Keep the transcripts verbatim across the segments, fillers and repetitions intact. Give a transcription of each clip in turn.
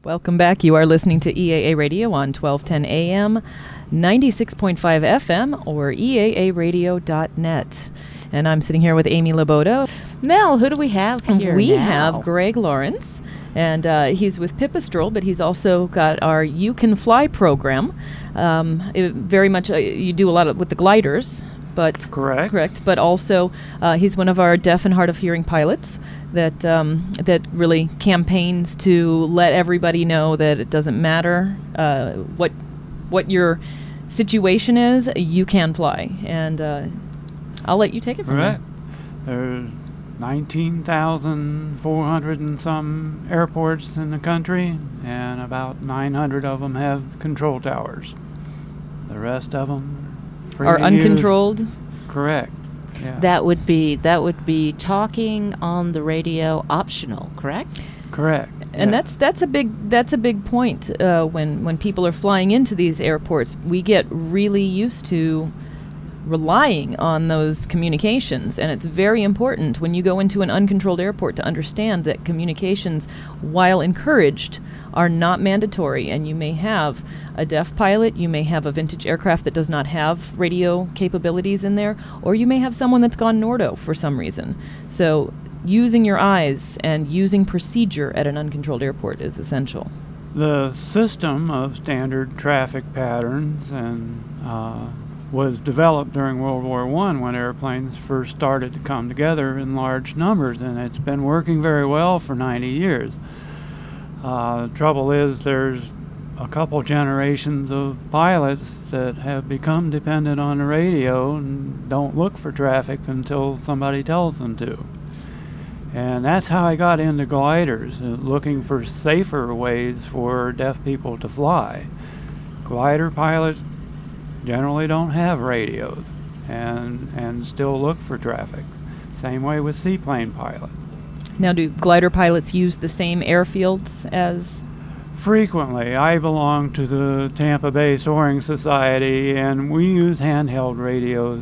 Welcome back. You are listening to E A A Radio on twelve ten A M, ninety-six point five F M, or E A A radio dot net. And I'm sitting here with Amy Laboda. Mel, who do we have here We now? have Greg Lawrence, and uh, he's with Pipistrel, but he's also got our You Can Fly program. Um, it very much, uh, you do a lot of, with the gliders. But correct. Correct. But also, uh, he's one of our deaf and hard of hearing pilots that um, that really campaigns to let everybody know that it doesn't matter uh, what what your situation is, you can fly. And uh, I'll let you take it from Right. there. There's nineteen thousand four hundred and some airports in the country, and about nine hundred of them have control towers. The rest of them Are uncontrolled? Correct. Yeah. That would be that would be talking on the radio optional, correct? Correct. And yeah. that's that's a big that's a big point uh, when when people are flying into these airports. We get really used to relying on those communications, and it's very important when you go into an uncontrolled airport to understand that communications, while encouraged, are not mandatory. And you may have a deaf pilot, you may have a vintage aircraft that does not have radio capabilities in there, or you may have someone that's gone Nordo for some reason. So using your eyes and using procedure at an uncontrolled airport is essential. The system of standard traffic patterns and uh, was developed during World War One when airplanes first started to come together in large numbers, and it's been working very well for ninety years. Uh, the trouble is there's a couple generations of pilots that have become dependent on the radio and don't look for traffic until somebody tells them to. And that's how I got into gliders, uh, looking for safer ways for deaf people to fly. Glider pilots generally don't have radios and and still look for traffic. Same way with seaplane pilots. Now, do glider pilots use the same airfields as? Frequently. I belong to the Tampa Bay Soaring Society, and we use handheld radios.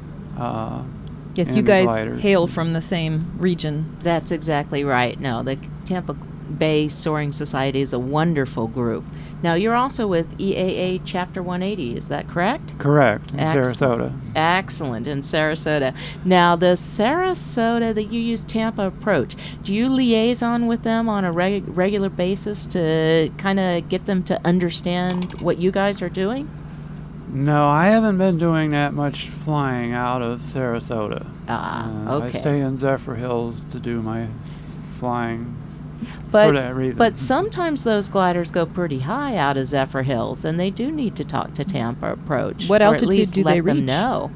Uh, Yes, in you the guys gliders. hail from the same region. That's exactly right. No, the Tampa Bay Soaring Society is a wonderful group. Now, you're also with E A A Chapter one eighty, is that correct? Correct, in Excellent. Sarasota. Excellent, in Sarasota. Now, the Sarasota that you use Tampa approach, do you liaison with them on a reg- regular basis to kind of get them to understand what you guys are doing? No, I haven't been doing that much flying out of Sarasota. Ah, Uh, okay. I stay in Zephyr Hills to do my flying But, for that reason. but sometimes those gliders go pretty high out of Zephyr Hills, and they do need to talk to Tampa approach. What or altitude at least do let they them reach? know.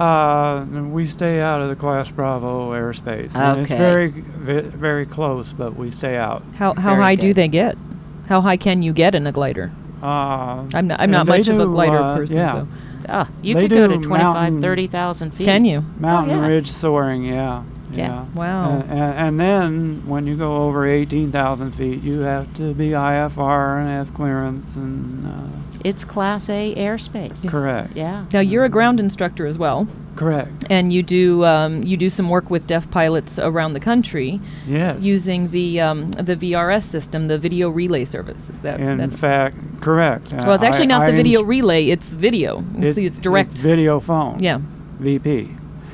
Uh, we stay out of the Class Bravo airspace. And it's Okay. very, ve- very close, but we stay out. How how Very high do good. they get? How high can you get in a glider? Uh, I'm not I'm and not they much of a do, glider uh, person. Yeah. So. Ah, you They could go to do twenty-five, mountain- thirty thousand feet. Can you? Mountain Oh, yeah. ridge soaring, yeah. Yeah. Wow. And, and, and then when you go over eighteen thousand feet, you have to be I F R and have clearance and. Uh, It's Class A airspace. Correct. Yeah. Now you're a ground instructor as well, Correct. and you do um, you do some work with deaf pilots around the country Yes. using the um, the V R S system, the video relay service. Is that? In that fact, correct. well, it's actually I- not I the video ins- relay; it's video. It's, it's direct. It's video phone. Yeah. V P.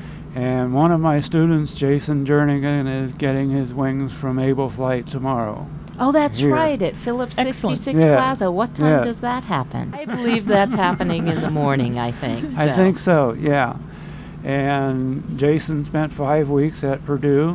And one of my students, Jason Jernigan, is getting his wings from Able Flight tomorrow. Oh, that's Here. right, at Phillips Excellent. sixty-six Yeah. Plaza. What time Yeah. does that happen? I believe that's happening in the morning, I think. I so. think so, yeah. And Jason spent five weeks at Purdue,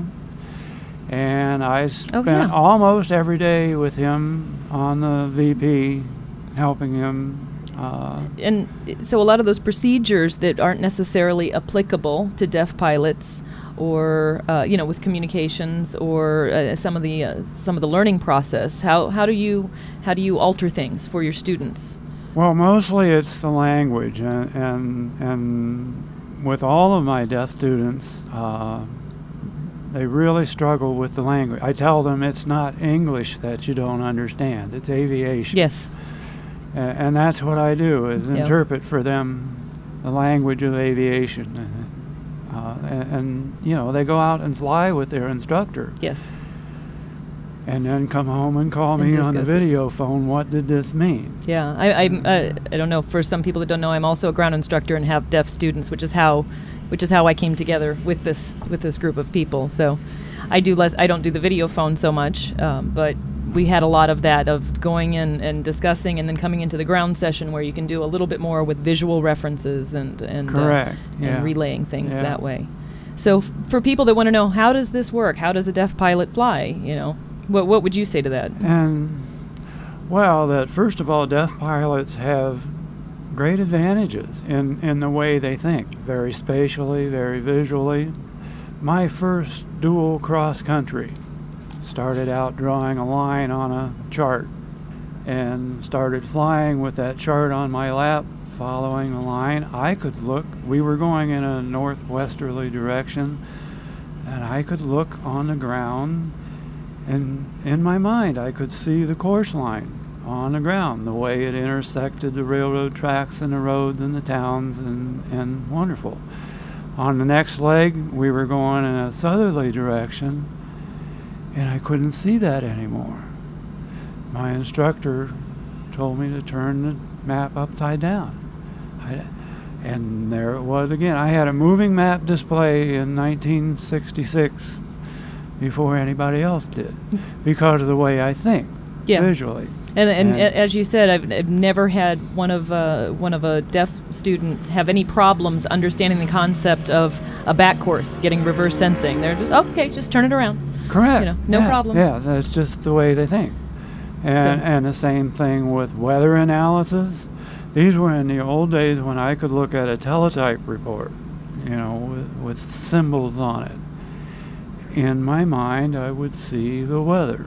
and I spent yeah. almost every day with him on the V P, helping him. Uh, And i- so a lot of those procedures that aren't necessarily applicable to deaf pilots, or uh, you know, with communications, or uh, some of the uh, some of the learning process. How how do you how do you alter things for your students? well, mostly it's the language, and and, and with all of my deaf students, uh, they really struggle with the language. I tell them it's not English that you don't understand; it's aviation. Yes. A- and that's what I do, is Yep. interpret for them the language of aviation. Uh, and, and, you know, they go out and fly with their instructor. Yes. and then come home and call And me on the discuss it. video phone, what did this mean? Yeah, I, I, uh, I don't know. For some people that don't know, I'm also a ground instructor and have deaf students, which is how, which is how I came together with this with this group of people. So, I do less. I don't do the video phone so much, um, but we had a lot of that of going in and discussing, and then coming into the ground session where you can do a little bit more with visual references and and, Correct. uh, Yeah. and relaying things Yeah. that way. So, f- for people that want to know, how does this work? How does a deaf pilot fly? You know, what what would you say to that? And, well, that first of all, deaf pilots have great advantages in, in the way they think, very spatially, very visually. My first dual cross country started out drawing a line on a chart and started flying with that chart on my lap, following the line. I could look, we were going in a northwesterly direction, and I could look on the ground, and in my mind I could see the course line on the ground, the way it intersected the railroad tracks and the roads and the towns, and, and wonderful. On the next leg, we were going in a southerly direction, and I couldn't see that anymore. My instructor told me to turn the map upside down. I, and there it was again. I had a moving map display in nineteen sixty-six before anybody else did, because of the way I think Yeah. visually. And, and, And- a- as you said, I've, I've never had one of uh, one of a deaf student have any problems understanding the concept of a back course, getting reverse sensing. They're just okay, just turn it around. Correct. You know, no Yeah, problem. Yeah, that's just the way they think. And So- and the same thing with weather analysis. These were in the old days when I could look at a teletype report, you know, with, with symbols on it. In my mind, I would see the weather.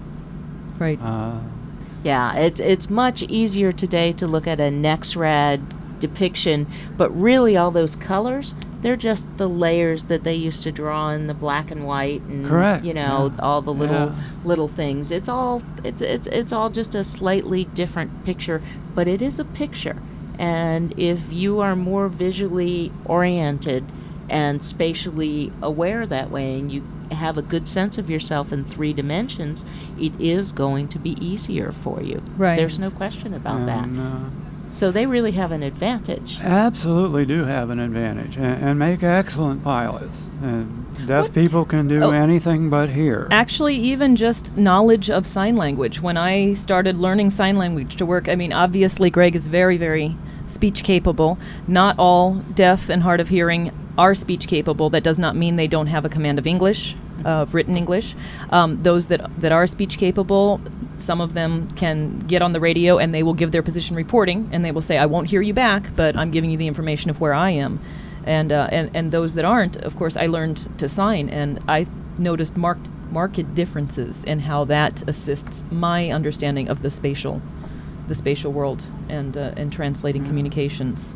Right. Uh, Yeah, it's it's much easier today to look at a NEXRAD depiction, but really all those colors, they're just the layers that they used to draw in the black and white, and Correct, you know, yeah. all the little Yeah. little things. It's all it's it's it's all just a slightly different picture, but it is a picture. And if you are more visually oriented and spatially aware that way, and you have a good sense of yourself in three dimensions, it is going to be easier for you. Right. There's no question about that. and, uh, So they really have an advantage. absolutely do have an advantage, and, and make excellent pilots. And deaf What- people can do Oh. anything but hear. Actually, even just knowledge of sign language. When I started learning sign language to work, I mean, obviously Greg is very, very speech capable. Not all deaf and hard of hearing are speech capable. That does not mean they don't have a command of English, of written English. Um, those that that are speech capable, some of them can get on the radio and they will give their position reporting, and they will say, "I won't hear you back, but I'm giving you the information of where I am." And uh, and and those that aren't, of course, I learned to sign, and I noticed marked marked differences in how that assists my understanding of the spatial, the spatial world, and uh, and translating communications.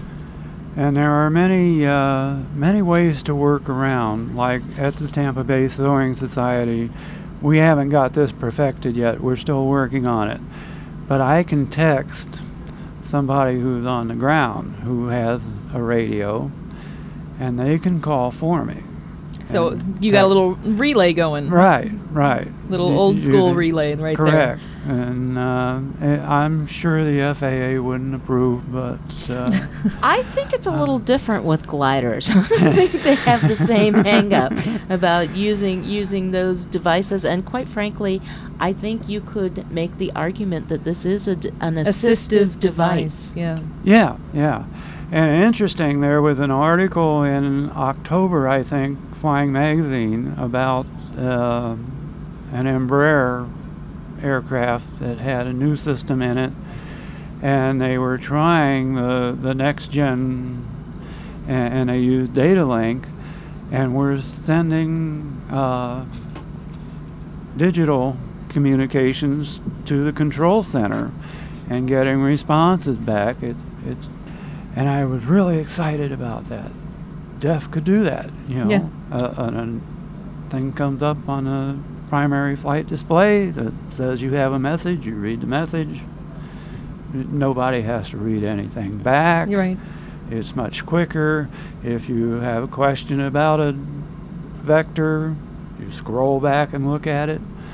And there are many, uh, many ways to work around. Like at the Tampa Bay Soaring Society, we haven't got this perfected yet. We're still working on it. But I can text somebody who's on the ground who has a radio, and they can call for me. So And you got a tec- little relay going. Right, right. Little Y- old school using- relay right there. Correct. And uh, eh, I'm sure the F A A wouldn't approve, but uh, I think it's a little different with gliders. I don't think they have the same hang up about using using those devices. And quite frankly, I think you could make the argument that this is a d- an assistive, device. Yeah. yeah, yeah. And interesting, there was an article in October, I think, Flying Magazine, about uh, an Embraer aircraft that had a new system in it, and they were trying the, the next gen, and, and they used data link, and were sending uh, digital communications to the control center and getting responses back. It, it's And I was really excited about that. Deaf could do that, you know. Yeah. Uh, and a thing comes up on a primary flight display that says you have a message. You read the message. N- Nobody has to read anything back. You're right. It's much quicker. If you have a question about a vector, you scroll back and look at it.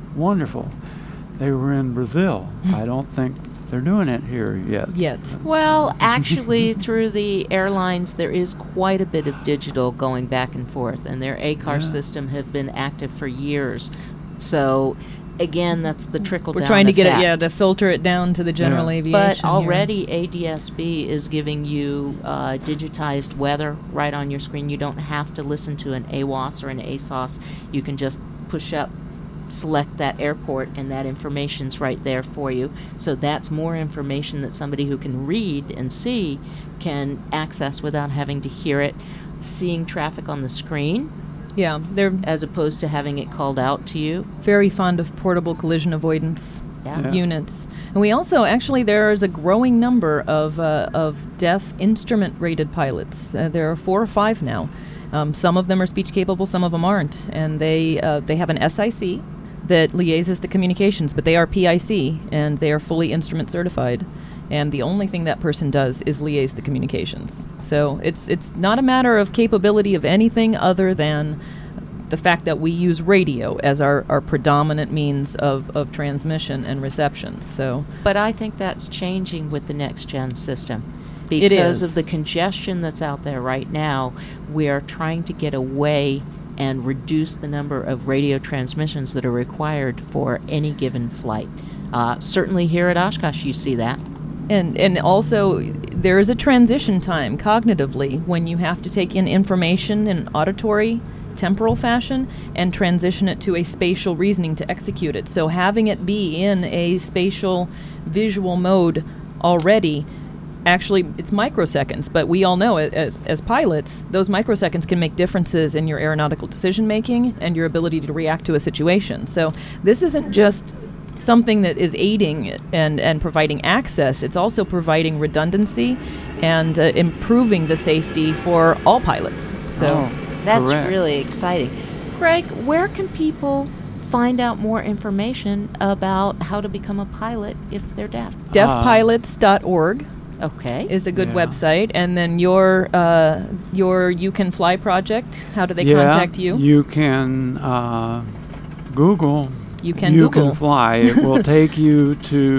wonderful. They were in Brazil. I don't think they're doing it here yet. Yet. Well, actually, through the airlines, there is quite a bit of digital going back and forth, and their A C A R Yeah. system have been active for years. So, again, that's the trickle down We're trying to get it, effect. yeah, to filter it down to the general Yeah. aviation. But here. already A D S B is giving you uh, digitized weather right on your screen. You don't have to listen to an A W O S or an A S O S. You can just push up, select that airport, and that information's right there for you. So that's more information that somebody who can read and see can access without having to hear it. Seeing traffic on the screen Yeah, they're as opposed to having it called out to you. very fond of portable collision avoidance Yeah. Yeah. units. And we also, actually, there is a growing number of, uh, of deaf instrument-rated pilots. Uh, there are four or five now. Um, some of them are speech-capable, some of them aren't. And they, uh, they have an S I C that liaises the communications, but they are P I C, and they are fully instrument certified. And the only thing that person does is liaise the communications. So it's it's not a matter of capability of anything other than the fact that we use radio as our, our predominant means of, of transmission and reception. So But I think that's changing with the next gen system. It Because is. of the congestion that's out there right now, we are trying to get away and reduce the number of radio transmissions that are required for any given flight. Uh, certainly here at Oshkosh you see that. And and also, there is a transition time cognitively when you have to take in information in auditory, temporal fashion and transition it to a spatial reasoning to execute it. So having it be in a spatial visual mode already, actually, it's microseconds, but we all know it as, as pilots, those microseconds can make differences in your aeronautical decision making and your ability to react to a situation. So this isn't just something that is aiding and, and providing access, it's also providing redundancy and uh, improving the safety for all pilots. So Oh, That's correct. really exciting. Greg, where can people find out more information about how to become a pilot if they're deaf? deaf pilots dot org Okay. is a good Yeah. website, and then your uh, your You Can Fly project, how do they yeah, contact you? You can uh, Google. You can you Google. can fly. It will take you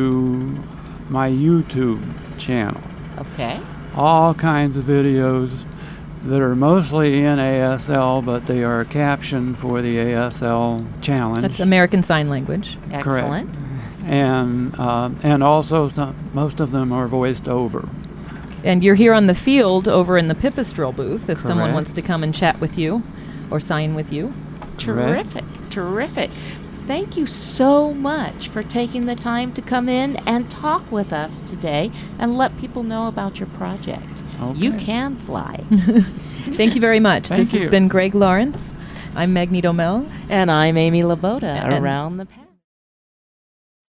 to my YouTube channel. Okay. All kinds of videos that are mostly in A S L, but they are captioned for the A S L challenge. That's American Sign Language. Excellent. and uh, and also some, most of them are voiced over. And you're here on the field over in the Pipistrel booth if someone Correct. wants to come and chat with you or sign with you. Correct. Terrific. Terrific. Thank you so much for taking the time to come in and talk with us today and let people know about your project. You Okay. can fly. Thank you very much. Thank this has you. been Greg Lawrence. I'm Magneto Mel. And I'm Amy Laboda, And- around the past.